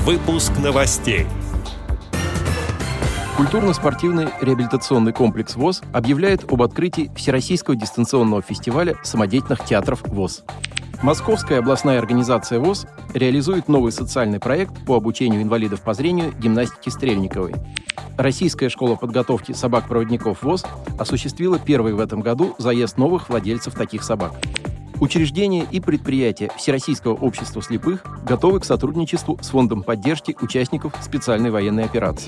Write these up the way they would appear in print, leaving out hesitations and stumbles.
Выпуск новостей. Культурно-спортивный реабилитационный комплекс ВОС объявляет об открытии Всероссийского дистанционного фестиваля самодеятельных театров ВОС. Московская областная организация ВОС реализует новый социальный проект по обучению инвалидов по зрению гимнастике Стрельниковой. Российская школа подготовки собак-проводников ВОС осуществила первый в этом году заезд новых владельцев таких собак. Учреждения и предприятия Всероссийского общества слепых готовы к сотрудничеству с Фондом поддержки участников специальной военной операции.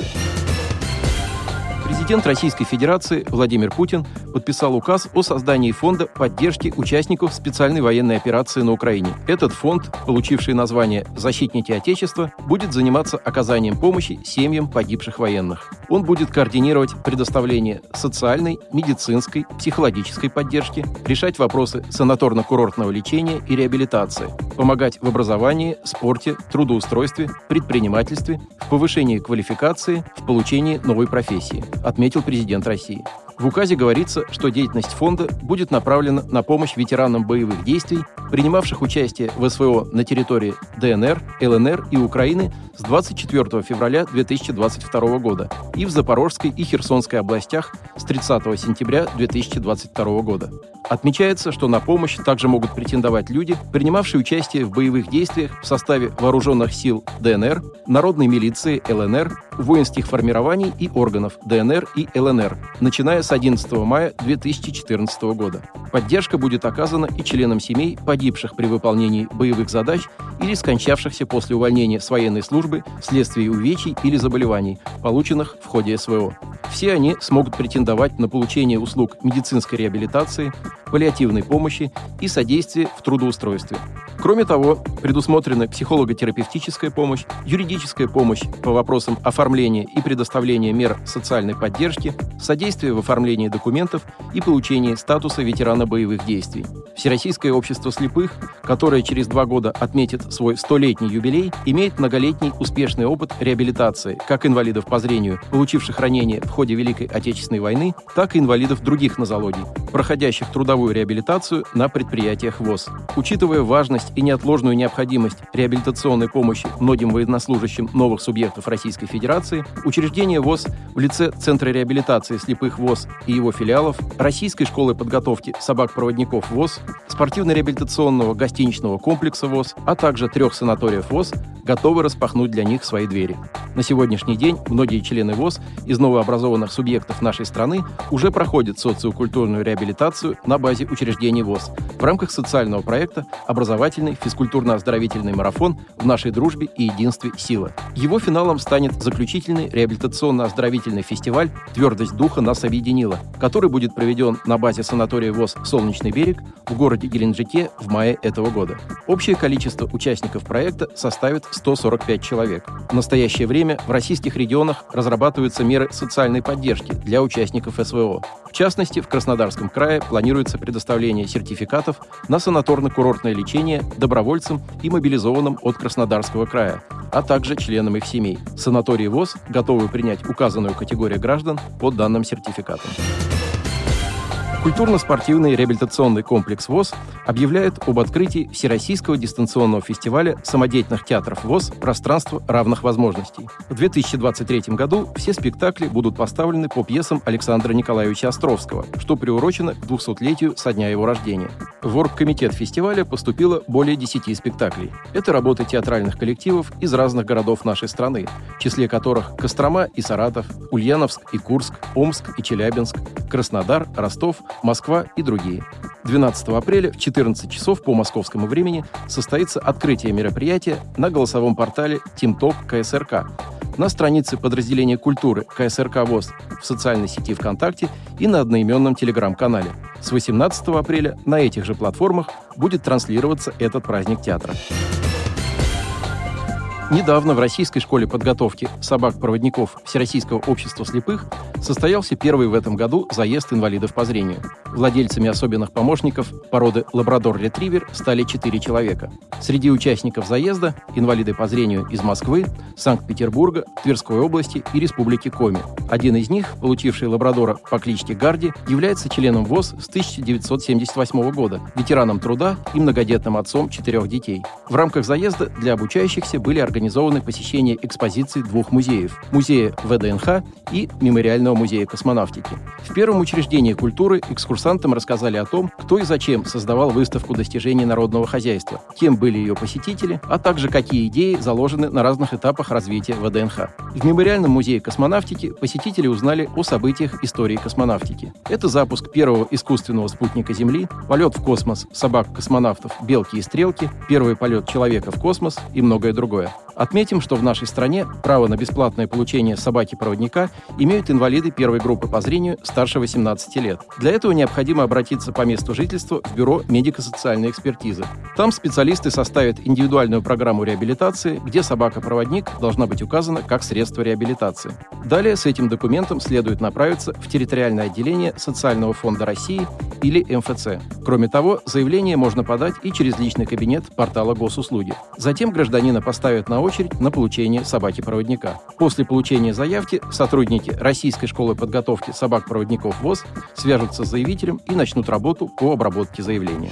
Президент Российской Федерации Владимир Путин подписал указ о создании Фонда поддержки участников специальной военной операции на Украине. Этот фонд, получивший название «Защитники Отечества», будет заниматься оказанием помощи семьям погибших военных. Он будет координировать предоставление социальной, медицинской, психологической поддержки, решать вопросы санаторно-курортного лечения и реабилитации, помогать в образовании, спорте, трудоустройстве, предпринимательстве, в повышении квалификации, в получении новой профессии, отметил президент России. В указе говорится, что деятельность фонда будет направлена на помощь ветеранам боевых действий, принимавших участие в СВО на территории ДНР, ЛНР и Украины с 24 февраля 2022 года и в Запорожской и Херсонской областях с 30 сентября 2022 года. Отмечается, что на помощь также могут претендовать люди, принимавшие участие в боевых действиях в составе вооруженных сил ДНР, народной милиции ЛНР, воинских формирований и органов ДНР и ЛНР, начиная с 11 мая 2014 года. Поддержка будет оказана и членам семей, погибших при выполнении боевых задач или скончавшихся после увольнения с военной службы вследствие увечий или заболеваний, полученных в ходе СВО. Все они смогут претендовать на получение услуг медицинской реабилитации, паллиативной помощи и содействия в трудоустройстве. Кроме того, предусмотрены психолого-терапевтическая помощь, юридическая помощь по вопросам оформления и предоставления мер социальной поддержки, содействие в оформлении документов и получении статуса ветерана боевых действий. Всероссийское общество слепых, которое через 2 года отметит свой 100-летний юбилей, имеет многолетний успешный опыт реабилитации как инвалидов по зрению, получивших ранения в ходе Великой Отечественной войны, так и инвалидов других нозологий, проходящих трудовую реабилитацию на предприятиях ВОС. Учитывая важность и неотложную необходимость реабилитационной помощи многим военнослужащим новых субъектов Российской Федерации, учреждение ВОС в лице Центра реабилитации слепых ВОС и его филиалов, Российской школы подготовки собак-проводников ВОС, спортивно-реабилитационного гостиничного комплекса ВОС, а также 3 санаториев ВОС готовы распахнуть для них свои двери. На сегодняшний день многие члены ВОС из новообразованных субъектов нашей страны уже проходят социокультурную реабилитацию на базе учреждений ВОС в рамках социального проекта «Образовательный физкультурно-оздоровительный марафон в нашей дружбе и единстве сила». Его финалом станет заключительный реабилитационно-оздоровительный фестиваль «Твердость духа нас объединила», который будет проведен на базе санатория ВОС «Солнечный берег» в городе Геленджике в мае этого года. Общее количество участников проекта составит 145 человек. В настоящее время в российских регионах разрабатываются меры социальной поддержки для участников СВО. В частности, в Краснодарском крае планируется предоставление сертификатов на санаторно-курортное лечение добровольцам и мобилизованным от Краснодарского края, а также членам их семей. Санатории ВОС готовы принять указанную категорию граждан по данным сертификатам. Культурно-спортивный реабилитационный комплекс ВОС объявляет об открытии Всероссийского дистанционного фестиваля самодеятельных театров ВОС «Пространство равных возможностей». В 2023 году все спектакли будут поставлены по пьесам Александра Николаевича Островского, что приурочено к 200-летию со дня его рождения. В оргкомитет фестиваля поступило более 10 спектаклей. Это работы театральных коллективов из разных городов нашей страны, в числе которых Кострома и Саратов, Ульяновск и Курск, Омск и Челябинск, Краснодар, Ростов, Москва и другие. 12 апреля в 14 часов по московскому времени состоится открытие мероприятия на голосовом портале TeamTalk КСРК, на странице подразделения культуры КСРК ВОС в социальной сети ВКонтакте и на одноименном телеграм-канале. С 18 апреля на этих же платформах будет транслироваться этот праздник театра. Недавно в Российской школе подготовки собак-проводников Всероссийского общества слепых состоялся первый в этом году заезд инвалидов по зрению. Владельцами особенных помощников породы лабрадор-ретривер стали 4 человека. Среди участников заезда инвалиды по зрению из Москвы, Санкт-Петербурга, Тверской области и Республики Коми. Один из них, получивший лабрадора по кличке Гарди, является членом ВОС с 1978 года, ветераном труда и многодетным отцом 4 детей. В рамках заезда для обучающихся были организованы организованы посещение экспозиций двух музеев – музея ВДНХ и Мемориального музея космонавтики. В первом учреждении культуры экскурсантам рассказали о том, кто и зачем создавал выставку достижений народного хозяйства, кем были ее посетители, а также какие идеи заложены на разных этапах развития ВДНХ. В Мемориальном музее космонавтики посетители узнали о событиях истории космонавтики. Это запуск первого искусственного спутника Земли, полет в космос собак-космонавтов «Белки и стрелки», первый полет человека в космос и многое другое. Отметим, что в нашей стране право на бесплатное получение собаки-проводника имеют инвалиды первой группы по зрению старше 18 лет. Для этого необходимо обратиться по месту жительства в Бюро медико-социальной экспертизы. Там специалисты составят индивидуальную программу реабилитации, где собака-проводник должна быть указана как средство реабилитации. Далее с этим документом следует направиться в территориальное отделение Социального фонда России или МФЦ. Кроме того, заявление можно подать и через личный кабинет портала Госуслуги. Затем гражданина поставят на очередь на получение собаки-проводника. После получения заявки сотрудники Российской школы подготовки собак-проводников ВОС свяжутся с заявителем и начнут работу по обработке заявления.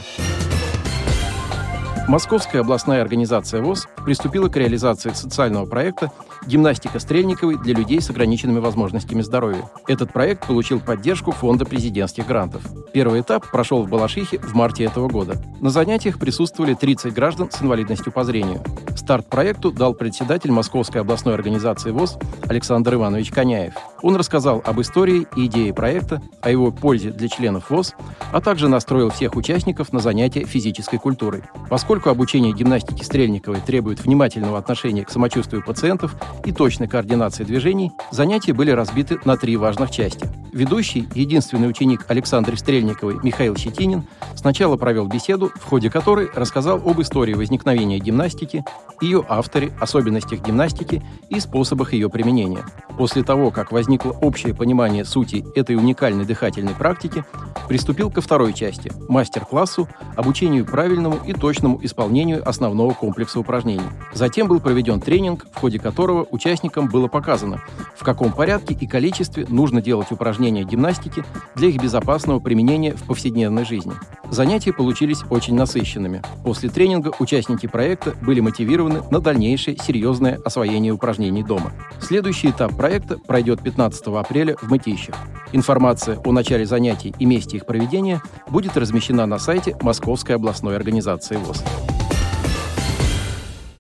Московская областная организация ВОС приступила к реализации социального проекта «Гимнастика Стрельниковой для людей с ограниченными возможностями здоровья». Этот проект получил поддержку Фонда президентских грантов. Первый этап прошел в Балашихе в марте этого года. На занятиях присутствовали 30 граждан с инвалидностью по зрению. Старт проекту дал председатель Московской областной организации ВОС Александр Иванович Коняев. Он рассказал об истории и идее проекта, о его пользе для членов ВОС, а также настроил всех участников на занятия физической культурой. Поскольку обучение гимнастики Стрельниковой требует внимательного отношения к самочувствию пациентов и точной координации движений, занятия были разбиты на 3 важных части. Ведущий, единственный ученик Александры Стрельниковой Михаил Щетинин сначала провел беседу, в ходе которой рассказал об истории возникновения гимнастики, ее авторе, особенностях гимнастики и способах ее применения. После того, как возникло общее понимание сути этой уникальной дыхательной практики, приступил ко второй части – мастер-классу, обучению правильному и точному исполнению основного комплекса упражнений. Затем был проведен тренинг, в ходе которого участникам было показано, в каком порядке и количестве нужно делать упражнения гимнастики для их безопасного применения в повседневной жизни. Занятия получились очень насыщенными. После тренинга участники проекта были мотивированы на дальнейшее серьезное освоение упражнений дома. Следующий этап проекта пройдет 15 апреля в Мытищах. Информация о начале занятий и месте их проведения будет размещена на сайте Московской областной организации ВОС.